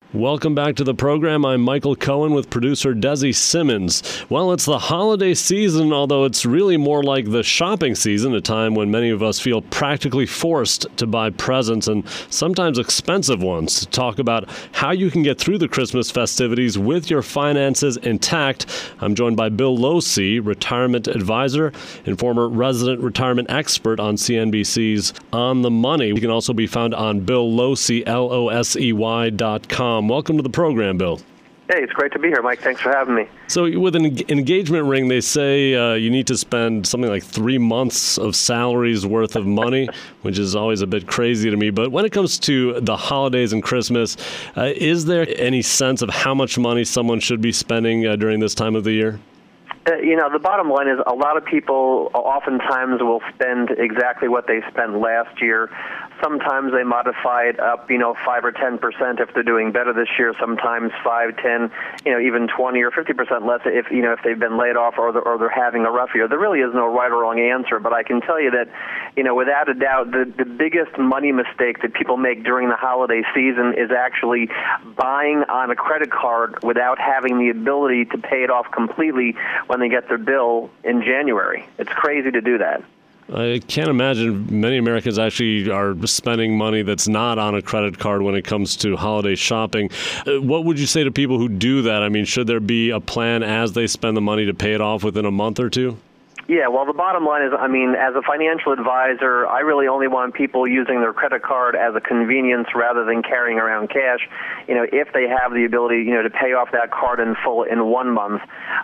Welcome back to the program. I'm Michael Cohen with producer Desi Simmons. Well, it's the holiday season, although it's really more like the shopping season, a time when many of us feel practically forced to buy presents and sometimes expensive ones. To talk about how you can get through the Christmas festivities with your finances intact, I'm joined by Bill Losey, retirement advisor and former resident retirement expert on CNBC's On the Money. He can also be found on BillLosey, LOSEY.com. Welcome to the program, Bill. Hey, it's great to be here, Mike. Thanks for having me. So with an engagement ring, they say you need to spend something like 3 months of salaries worth of money, which is always a bit crazy to me. But when it comes to the holidays and Christmas, is there any sense of how much money someone should be spending during this time of the year? The bottom line is a lot of people oftentimes will spend exactly what they spent last year. Sometimes they modify it up, 5 or 10% if they're doing better this year. Sometimes 5, 10, even 20 or 50% less if they've been laid off or they're having a rough year. There really is no right or wrong answer, but I can tell you that, without a doubt, the biggest money mistake that people make during the holiday season is actually buying on a credit card without having the ability to pay it off completely when they get their bill in January. It's crazy to do that. I can't imagine many Americans actually are spending money that's not on a credit card when it comes to holiday shopping. What would you say to people who do that? I mean, should there be a plan as they spend the money to pay it off within a month or two? Yeah, well, the bottom line is, as a financial advisor, I really only want people using their credit card as a convenience rather than carrying around cash. If they have the ability, to pay off that card in full in 1 month,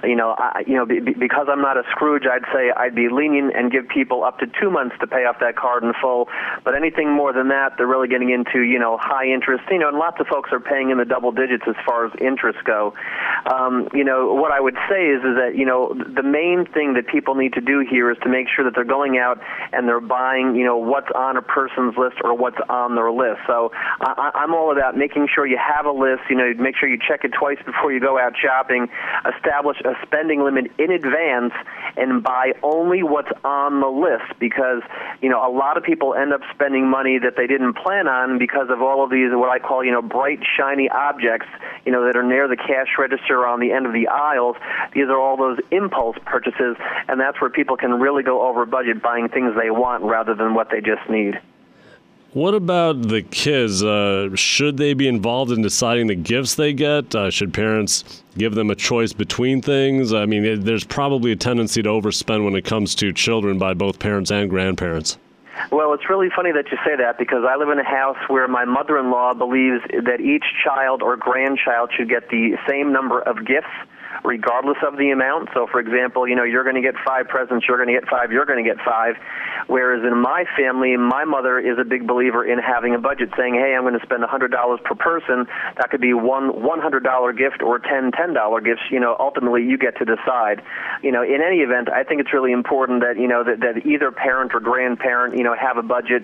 because I'm not a Scrooge, I'd say I'd be lenient and give people up to 2 months to pay off that card in full. But anything more than that, they're really getting into, high interest, and lots of folks are paying in the double digits as far as interest go. What I would say is that, the main thing that people need to do here is to make sure that they're going out and they're buying, what's on a person's list or what's on their list. So I'm all about making sure you have a list, make sure you check it twice before you go out shopping, establish a spending limit in advance, and buy only what's on the list because, a lot of people end up spending money that they didn't plan on because of all of these, what I call, bright, shiny objects, that are near the cash register or on the end of the aisles. These are all those impulse purchases, and that's where people can really go over budget buying things they want rather than what they just need. What about the kids? Should they be involved in deciding the gifts they get? Should parents give them a choice between things? I mean, there's probably a tendency to overspend when it comes to children by both parents and grandparents. Well, it's really funny that you say that because I live in a house where my mother-in-law believes that each child or grandchild should get the same number of gifts regardless of the amount. So, for example, you're going to get 5 presents, you're going to get 5, you're going to get 5. Whereas in my family, my mother is a big believer in having a budget, saying, hey, I'm going to spend $100 per person. That could be one $100 gift or 10 $10 gifts. Ultimately, you get to decide. In any event, I think it's really important that, that either parent or grandparent, have a budget,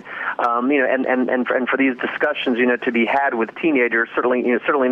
and for these discussions, to be had with teenagers, certainly,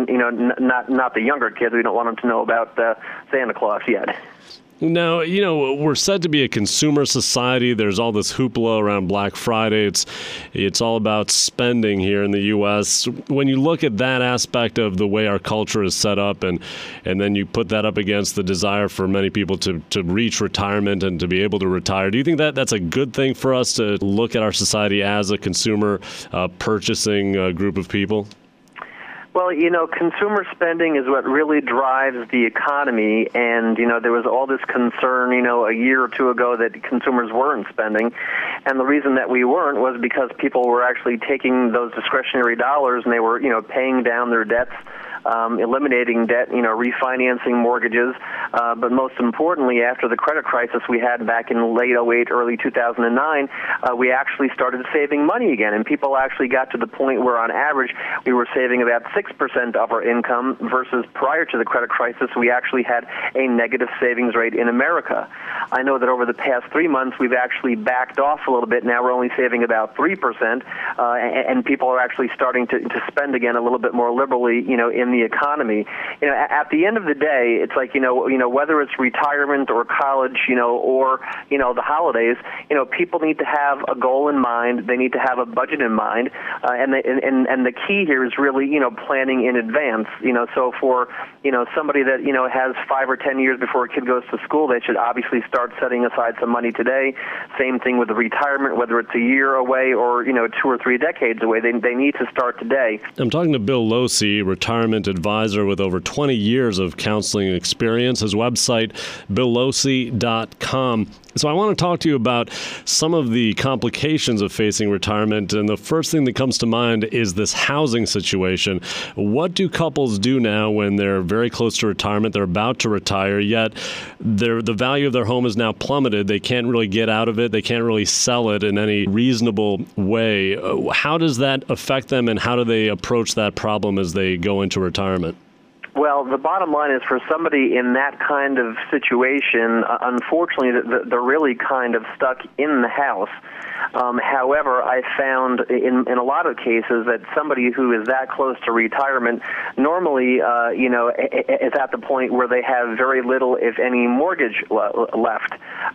not the younger kids. We don't want them to know about Santa Claus yet. Now, we're said to be a consumer society. There's all this hoopla around Black Friday. It's all about spending here in the U.S. When you look at that aspect of the way our culture is set up and then you put that up against the desire for many people to reach retirement and to be able to retire, do you think that that's a good thing for us to look at our society as a consumer purchasing group of people? Well, consumer spending is what really drives the economy, and, there was all this concern, a year or two ago that consumers weren't spending, and the reason that we weren't was because people were actually taking those discretionary dollars and they were, paying down their debts, eliminating debt, refinancing mortgages, but most importantly, after the credit crisis we had back in late 08, early 2009, we actually started saving money again, and people actually got to the point where, on average, we were saving about 6% of our income versus prior to the credit crisis, we actually had a negative savings rate in America. I know that over the past 3 months, we've actually backed off a little bit. Now we're only saving about 3%, and people are actually starting to spend again a little bit more liberally, in in the economy. At the end of the day, it's like, whether it's retirement or college, or, the holidays, people need to have a goal in mind. They need to have a budget in mind. And the key here is really, planning in advance. So for, somebody that, has 5 or 10 years before a kid goes to school, they should obviously start setting aside some money today. Same thing with the retirement, whether it's a year away or, 2 or 3 decades away. They need to start today. I'm talking to Bill Losey, retirement advisor with over 20 years of counseling experience. His website, BillLosey.com. So I want to talk to you about some of the complications of facing retirement. And the first thing that comes to mind is this housing situation. What do couples do now when they're very close to retirement? They're about to retire, yet the value of their home is now plummeted. They can't really get out of it. They can't really sell it in any reasonable way. How does that affect them, and how do they approach that problem as they go into retirement? Well, the bottom line is, for somebody in that kind of situation, unfortunately, they're really kind of stuck in the house. However, I found in a lot of cases that somebody who is that close to retirement normally, is at the point where they have very little, if any, mortgage left.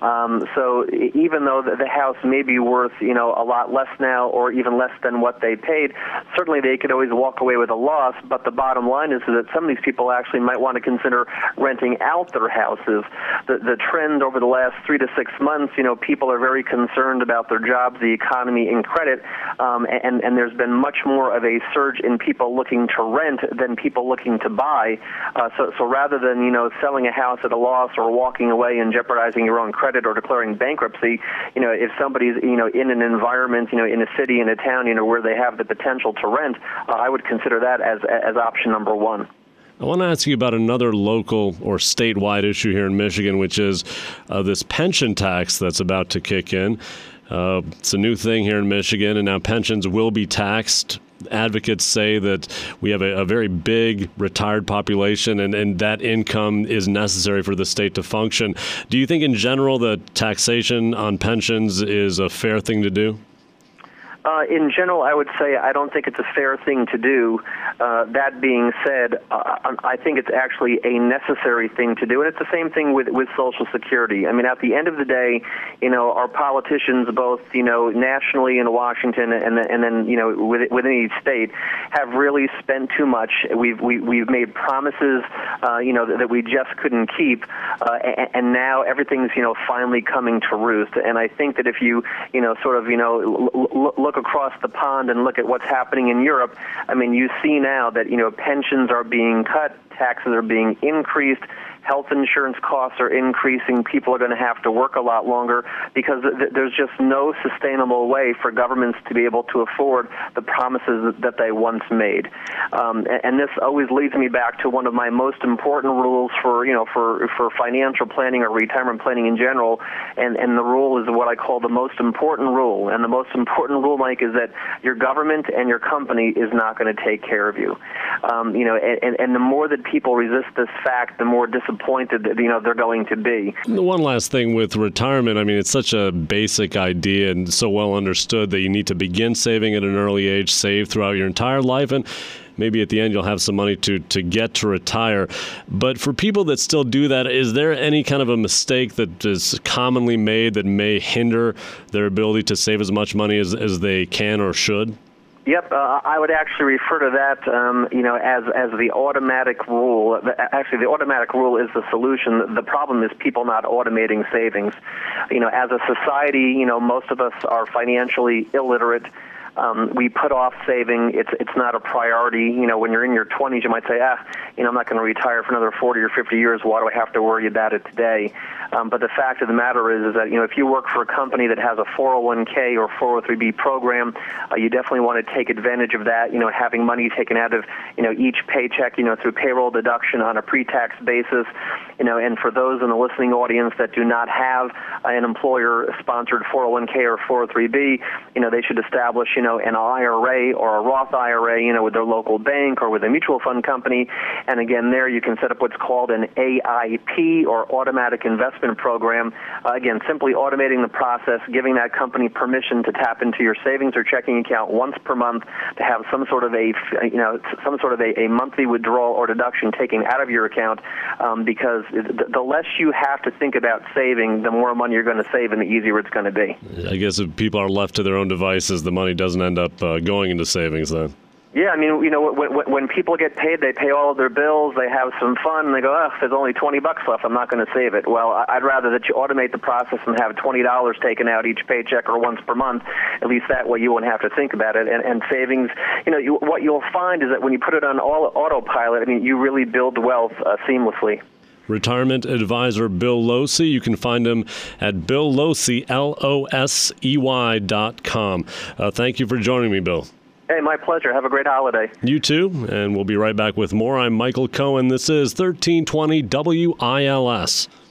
So even though the house may be worth, a lot less now, or even less than what they paid, certainly they could always walk away with a loss. But the bottom line is that some of these people actually might want to consider renting out their houses. The trend over the last 3 to 6 months, people are very concerned about their jobs, the economy, and credit, and there's been much more of a surge in people looking to rent than people looking to buy. So rather than selling a house at a loss or walking away and jeopardizing your own credit or declaring bankruptcy, if somebody's in an environment, in a city, in a town, where they have the potential to rent, I would consider that as option number one. I want to ask you about another local or statewide issue here in Michigan, which is this pension tax that's about to kick in. It's a new thing here in Michigan, and now pensions will be taxed. Advocates say that we have a very big retired population, and that income is necessary for the state to function. Do you think in general that taxation on pensions is a fair thing to do? In general, I would say I don't think it's a fair thing to do. That being said, I think it's actually a necessary thing to do, and it's the same thing with Social Security. I mean, at the end of the day, our politicians, both nationally in Washington and then within each state, have really spent too much. We've made promises that we just couldn't keep, and now everything's finally coming to roost. And I think that if you look across the pond and look at what's happening in Europe, I mean, you see now that, pensions are being cut, taxes are being increased, health insurance costs are increasing, people are going to have to work a lot longer because there's just no sustainable way for governments to be able to afford the promises that they once made. And this always leads me back to one of my most important rules for financial planning or retirement planning in general, and the rule is what I call the most important rule. And the most important rule, Mike, is that your government and your company is not going to take care of you. And the more that people resist this fact, the more disappointed they're going to be. One last thing with retirement, I mean, it's such a basic idea and so well understood that you need to begin saving at an early age, save throughout your entire life, and maybe at the end you'll have some money to get to retire. But for people that still do that, is there any kind of a mistake that is commonly made that may hinder their ability to save as much money as they can or should? Yep, I would actually refer to that, as the automatic rule. Actually, the automatic rule is the solution. The problem is people not automating savings. As a society, most of us are financially illiterate. We put off saving. It's not a priority. When you're in your 20s, you might say, I'm not going to retire for another 40 or 50 years. Why do I have to worry about it today? But the fact of the matter is that, if you work for a company that has a 401k or 403b program, you definitely want to take advantage of that, having money taken out of, each paycheck, through payroll deduction on a pre-tax basis, and for those in the listening audience that do not have an employer-sponsored 401k or 403b, they should establish, an IRA or a Roth IRA, with their local bank or with a mutual fund company. And again, there you can set up what's called an AIP, or automatic investment program. Again, simply automating the process, giving that company permission to tap into your savings or checking account once per month to have some sort of a monthly withdrawal or deduction taken out of your account, because the less you have to think about saving, the more money you're going to save and the easier it's going to be. I guess if people are left to their own devices, the money doesn't end up going into savings then. Yeah, I mean, when people get paid, they pay all of their bills, they have some fun, and they go, there's only $20 left, I'm not going to save it. Well, I'd rather that you automate the process and have $20 taken out each paycheck or once per month. At least that way you won't have to think about it. And savings, what you'll find is that when you put it on autopilot, you really build wealth seamlessly. Retirement advisor Bill Losey. You can find him at BillLosey, LOSEY.com. Thank you for joining me, Bill. Hey, my pleasure. Have a great holiday. You too, and we'll be right back with more. I'm Michael Cohen. This is 1320 WILS.